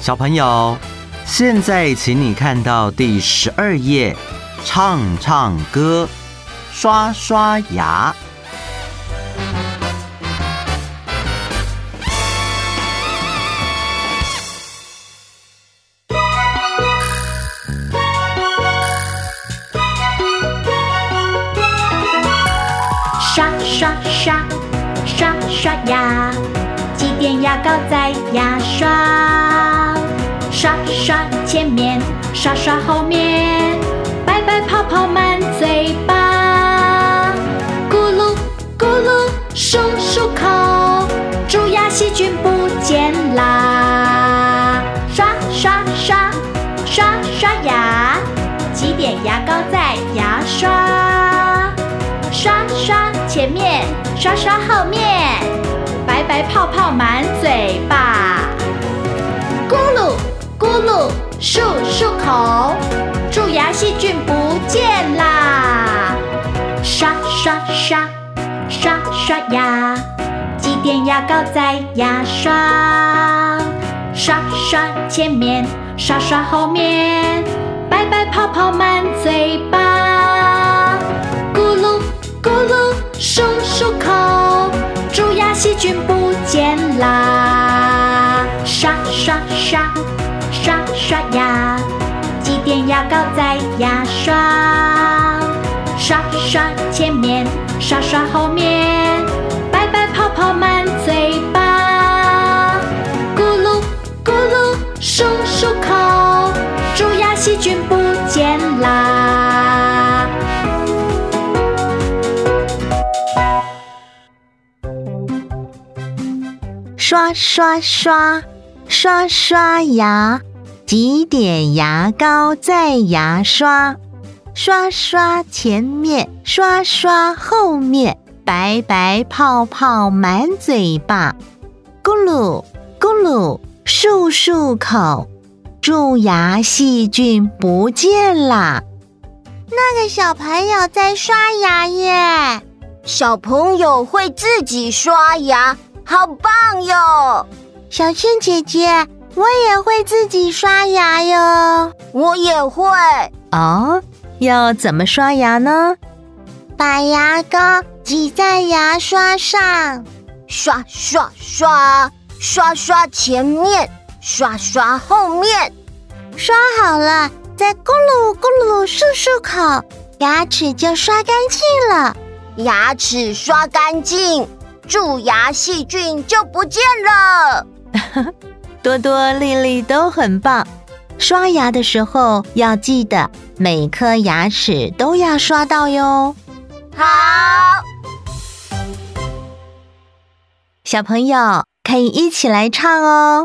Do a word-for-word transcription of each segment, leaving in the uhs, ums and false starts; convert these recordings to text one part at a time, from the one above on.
小朋友，现在请你看到第十二页，唱唱歌，刷刷牙。 刷刷刷，刷刷牙，几点牙膏在牙刷，刷刷前面，刷刷后面，白白泡泡满嘴巴，咕噜咕噜漱漱口，蛀牙细菌不见啦。刷刷刷，刷刷牙，几点牙膏在牙刷，刷刷前面，刷刷后面，白白泡泡满嘴巴，咕噜咕噜漱漱口，蛀牙细菌不见啦。刷刷刷，刷刷牙，几点牙膏在牙刷，刷刷前面，刷刷后面，白白泡泡满嘴巴，咕噜咕噜漱漱口，蛀牙细菌不见啦。刷刷刷，刷刷牙，几点牙膏在牙刷，刷刷前面，刷刷后面，白白泡泡满嘴巴，咕噜咕噜漱漱口，蛀牙细菌不见啦。 刷刷刷，刷刷牙，几点牙膏在牙刷，刷刷前面，刷刷后面，白白泡泡满嘴巴，咕噜咕噜漱漱口，蛀牙细菌不见啦。 那个小朋友在刷牙耶， 小朋友会自己刷牙，好棒哟！ 小倩姐姐，我也会自己刷牙哟。 我也会。 哦，要怎么刷牙呢？ 把牙膏挤在牙刷上， 刷刷刷，刷刷前面，刷刷后面。 刷好了，再咕噜咕噜漱漱口，牙齿就刷干净了。 牙齿刷干净，蛀牙细菌就不见了。 多多、丽丽都很棒。刷牙的时候要记得每颗牙齿都要刷到哟。 好， 小朋友可以一起来唱哦。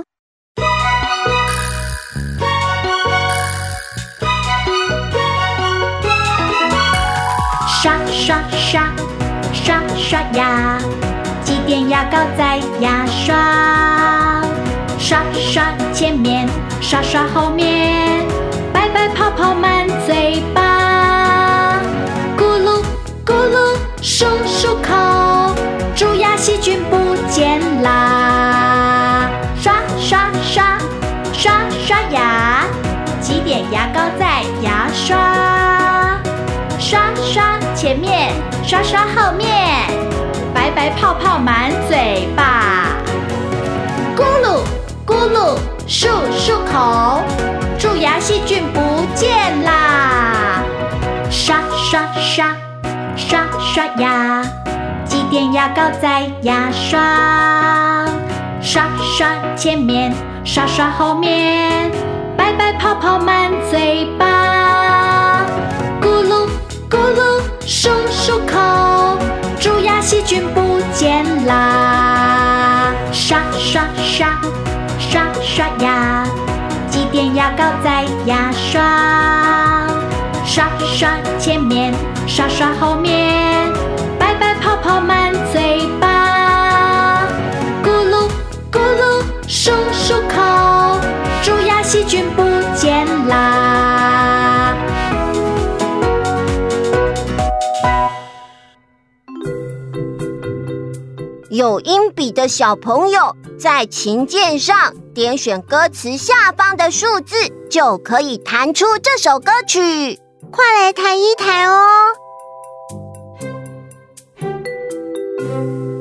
刷刷刷，刷刷牙，几点牙膏在牙刷，刷刷前面，刷刷后面，白白泡泡满嘴巴，咕噜咕噜漱漱口，蛀牙细菌不见啦。刷刷刷，刷刷牙，几点牙膏在牙刷，刷刷前面，刷刷后面，白白泡泡满嘴巴，咕噜咕噜漱漱口，蛀牙细菌不见啦。刷刷刷，刷刷牙，几点牙膏在牙刷，刷刷前面，刷刷后面，白白泡泡满嘴巴，咕噜咕噜漱漱口，蛀牙细菌不见啦。刷刷刷，刷刷牙，几点牙膏在牙刷，刷刷前面，刷刷后面，白白泡泡满嘴巴，咕噜咕噜漱漱口，蛀牙细菌不见啦。 有有音笔的小朋友在琴键上点选歌词下方的数字，就可以弹出这首歌曲。 快来弹一弹哦！